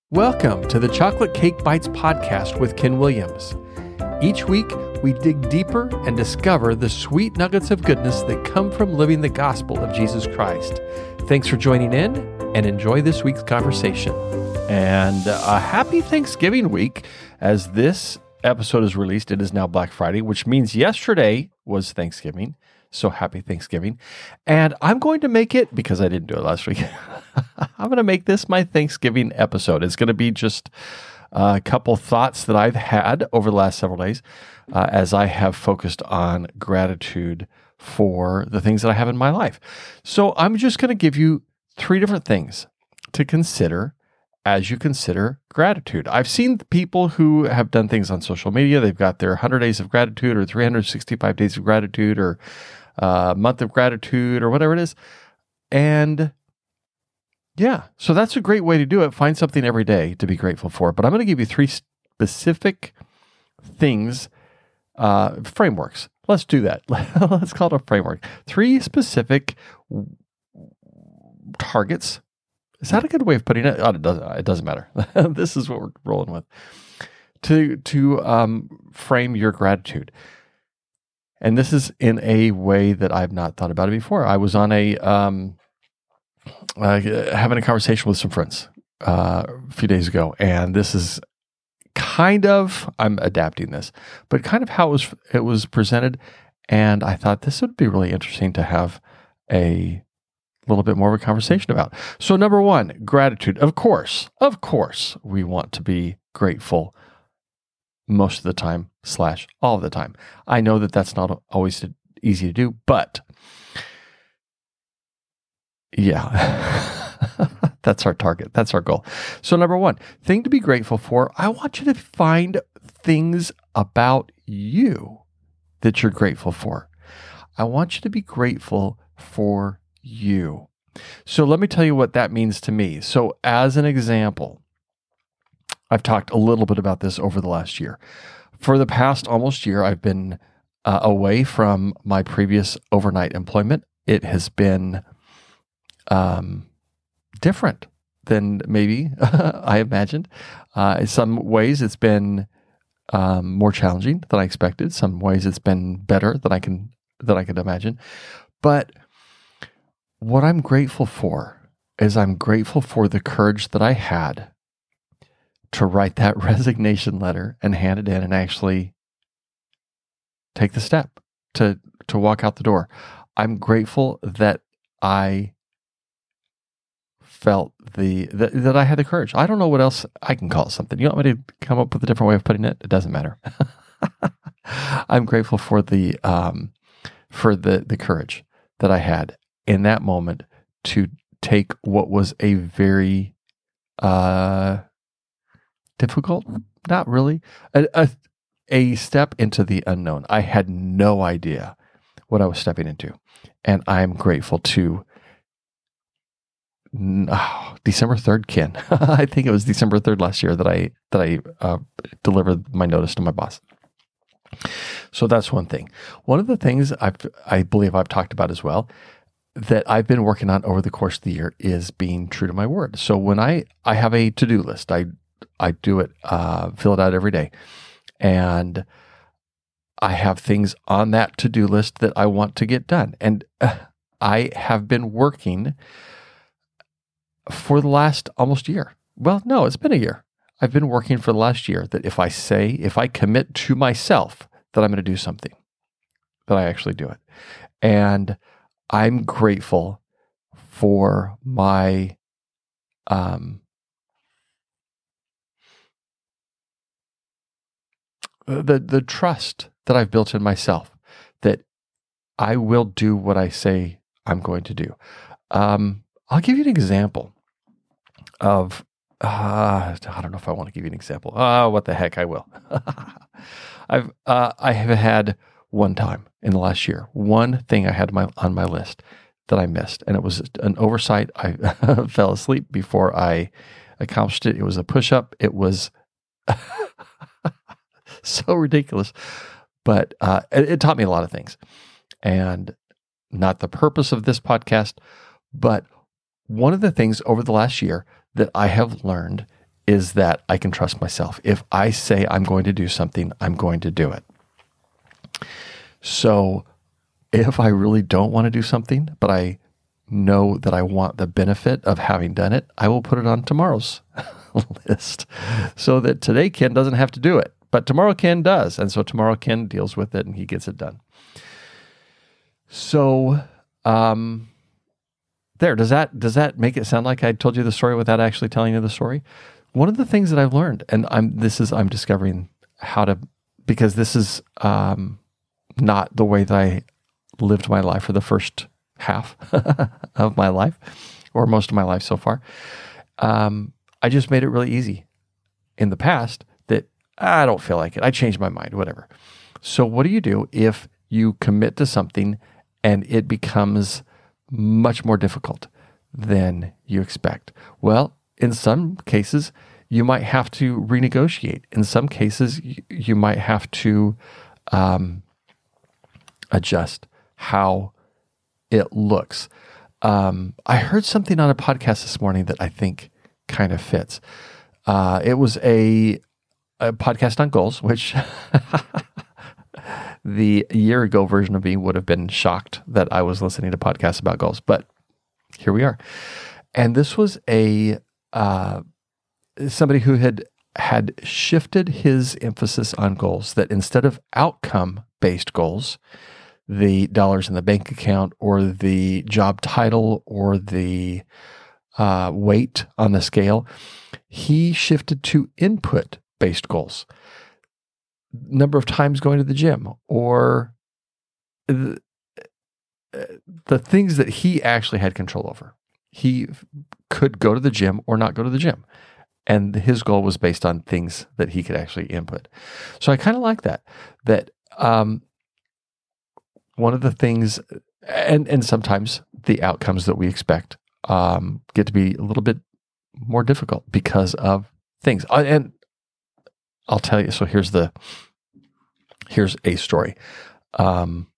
Welcome to the Chocolate Cake Bites podcast with Ken Williams. Each week, we dig deeper and discover the sweet nuggets of goodness that come from living the gospel of Jesus Christ. Thanks for joining in and enjoy this week's conversation. And a happy Thanksgiving week. As this episode is released, it is now Black Friday, which means yesterday was Thanksgiving. So happy Thanksgiving. And I'm going to make it, because I didn't do it last week, I'm going to make this my Thanksgiving episode. It's going to be just a couple thoughts that I've had over the last several days as I have focused on gratitude for the things that I have in my life. So I'm just going to give you three different things to consider as you consider gratitude. I've seen people who have done things on social media. They've got their 100 days of gratitude or 365 days of gratitude or month of gratitude or whatever it is. And yeah, so that's a great way to do it. Find something every day to be grateful for. But I'm going to give you three specific things, frameworks. Let's do that. Let's call it a framework. Three specific targets. Is that a good way of putting it? Oh, it doesn't matter. This is what we're rolling with. To frame your gratitude. And this is in a way that I've not thought about it before. I was on having a conversation with some friends a few days ago, and this is kind of, I'm adapting this, but kind of how it was presented. And I thought this would be really interesting to have a little bit more of a conversation about. So number one, gratitude. Of course, we want to be grateful most of the time / all of the time. I know that that's not always easy to do, but yeah, that's our target. That's our goal. So number one, thing to be grateful for. I want you to find things about you that you're grateful for. I want you to be grateful for you. So let me tell you what that means to me. So as an example, I've talked a little bit about this over the last year. For the past almost year, I've been away from my previous overnight employment. It has been different than maybe I imagined. In some ways, it's been more challenging than I expected. Some ways, it's been better than I could imagine. But what I'm grateful for is I'm grateful for the courage that I had to write that resignation letter and hand it in and actually take the step to walk out the door. I'm grateful that I felt that I had the courage. I don't know what else I can call it something. You want me to come up with a different way of putting it? It doesn't matter. I'm grateful for the courage that I had in that moment to take what was a very difficult, not really, a step into the unknown. I had no idea what I was stepping into. And I'm grateful to December 3rd, Ken. I think it was December 3rd last year that I delivered my notice to my boss. So that's one thing. One of the things I believe I've talked about as well that I've been working on over the course of the year is being true to my word. So when I have a to-do list, I do it, fill it out every day. And I have things on that to-do list that I want to get done. And I have been working for the last almost year. Well, no, it's been a year. I've been working for the last year that if I commit to myself that I'm going to do something, that I actually do it. And I'm grateful for my the trust that I've built in myself that I will do what I say I'm going to do. I'll give you an example of I don't know if I want to give you an example. What the heck, I will. I have had one time in the last year, one thing I had on my list that I missed, and it was an oversight. I fell asleep before I accomplished it. It was a push-up. It was so ridiculous, but it taught me a lot of things, and not the purpose of this podcast, but one of the things over the last year that I have learned is that I can trust myself. If I say I'm going to do something, I'm going to do it. So if I really don't want to do something, but I know that I want the benefit of having done it, I will put it on tomorrow's list so that today Ken doesn't have to do it, but tomorrow Ken does. And so tomorrow Ken deals with it and he gets it done. So, does that make it sound like I told you the story without actually telling you the story? One of the things that I've learned, and I'm discovering how to, because this is not the way that I lived my life for the first half of my life, or most of my life so far. I just made it really easy in the past that I don't feel like it. I changed my mind, whatever. So what do you do if you commit to something and it becomes much more difficult than you expect? Well, in some cases, you might have to renegotiate. In some cases, you might have to adjust how it looks. I heard something on a podcast this morning that I think kind of fits. It was a podcast on goals, which the year ago version of me would have been shocked that I was listening to podcasts about goals, but here we are. And this was somebody who had shifted his emphasis on goals, that instead of outcome-based goals, the dollars in the bank account or the job title or the weight on the scale, he shifted to input-based goals. Number of times going to the gym, or the things that he actually had control over. He could go to the gym or not go to the gym. And his goal was based on things that he could actually input. So I kind of like that one of the things, and sometimes the outcomes that we expect get to be a little bit more difficult because of things. And I'll tell you, so here's a story. I'm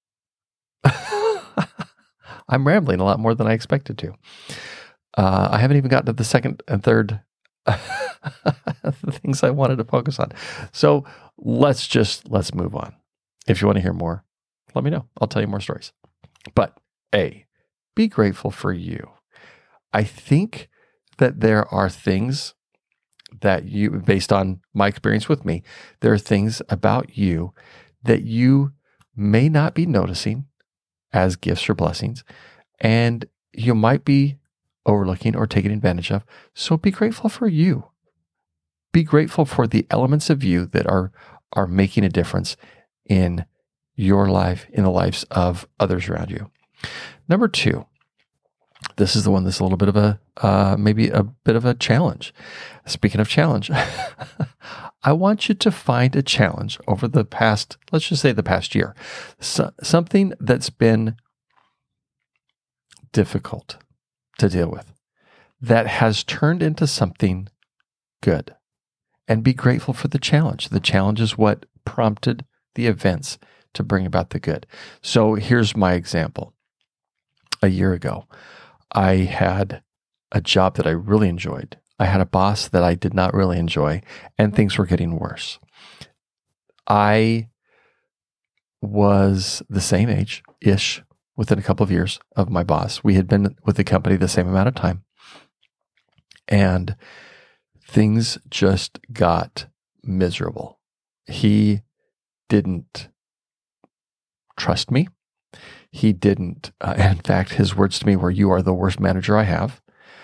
rambling a lot more than I expected to. I haven't even gotten to the second and third things I wanted to focus on. So let's move on. If you want to hear more, let me know. I'll tell you more stories. But be grateful for you. I think that there are things that you, based on my experience with me, there are things about you that you may not be noticing as gifts or blessings, and you might be overlooking or taking advantage of. So be grateful for you. Be grateful for the elements of you that are making a difference in your life, in the lives of others around you. Number 2, this is the one that's a little bit of maybe a bit of a challenge. Speaking of challenge, I want you to find a challenge over the past, let's just say the past year, something that's been difficult to deal with, that has turned into something good. And be grateful for the challenge. The challenge is what prompted the events to bring about the good. So here's my example. A year ago, I had a job that I really enjoyed. I had a boss that I did not really enjoy, and things were getting worse. I was the same age-ish within a couple of years of my boss. We had been with the company the same amount of time, and things just got miserable. He didn't trust me. He didn't, in fact, his words to me were, "You are the worst manager I have."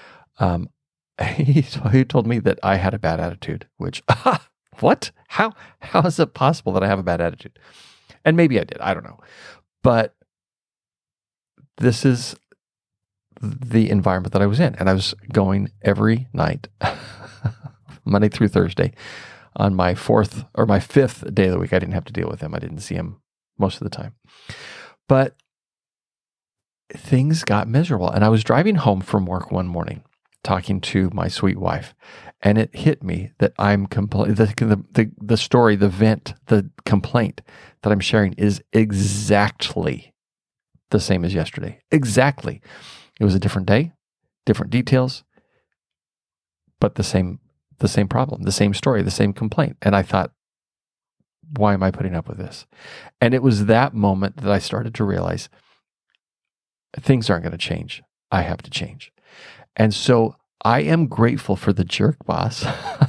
He told me that I had a bad attitude, which, what? How is it possible that I have a bad attitude? And maybe I did, I don't know. But this is the environment that I was in. And I was going every night, Monday through Thursday. On my 4th or my 5th day of the week, I didn't have to deal with him. I didn't see him most of the time. But things got miserable. And I was driving home from work one morning, talking to my sweet wife, and it hit me that I'm the story, the vent, the complaint that I'm sharing is exactly the same as yesterday. Exactly. It was a different day, different details, but the same the same problem, the same story, the same complaint. And I thought, why am I putting up with this? And it was that moment that I started to realize things aren't going to change. I have to change. And so I am grateful for the jerk boss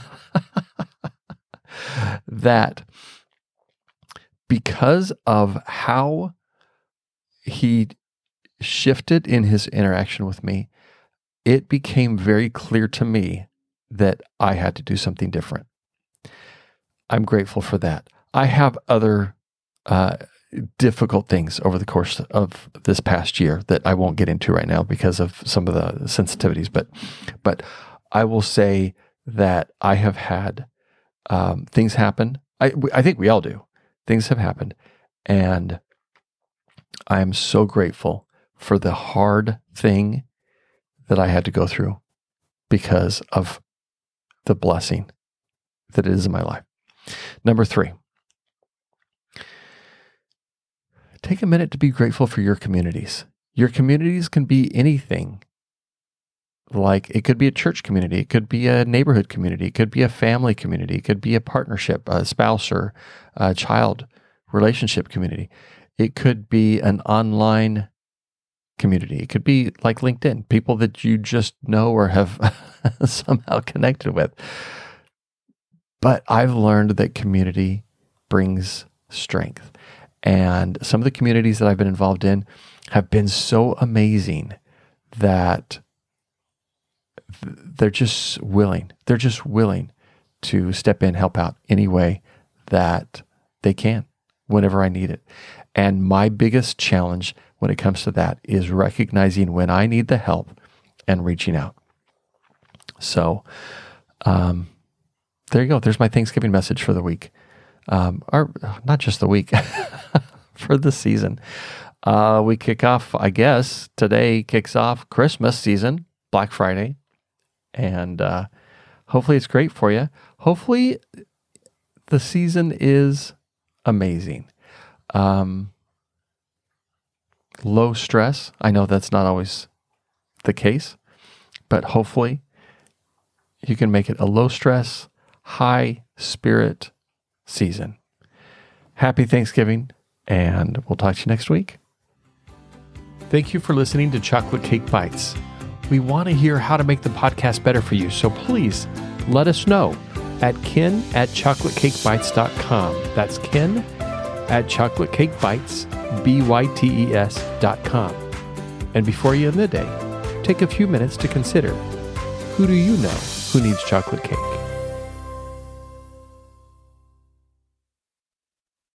that because of how he shifted in his interaction with me, it became very clear to me that I had to do something different. I'm grateful for that. I have other difficult things over the course of this past year that I won't get into right now because of some of the sensitivities. But I will say that I have had things happen. I think we all do. Things have happened, and I am so grateful for the hard thing that I had to go through because of the blessing that it is in my life. Number 3, take a minute to be grateful for your communities. Your communities can be anything. Like it could be a church community, it could be a neighborhood community, it could be a family community, it could be a partnership, a spouse or a child relationship community. It could be an online community. It could be like LinkedIn, people that you just know or have somehow connected with. But I've learned that community brings strength. And some of the communities that I've been involved in have been so amazing that they're just willing. They're just willing to step in, help out any way that they can, whenever I need it. And my biggest challenge when it comes to that is recognizing when I need the help and reaching out. So, there you go. There's my Thanksgiving message for the week. Or not just the week, for the season. We kick off, I guess, today kicks off Christmas season, Black Friday. And hopefully it's great for you. Hopefully the season is amazing. Low stress. I know that's not always the case, but hopefully you can make it a low stress, high spirit season. Happy Thanksgiving, and we'll talk to you next week. Thank you for listening to Chocolate Cake Bites. We want to hear how to make the podcast better for you, so please let us know at ken@chocolatecakebites.com. That's ken@chocolatecakebites.com. And before you end the day, take a few minutes to consider, who do you know who needs chocolate cake?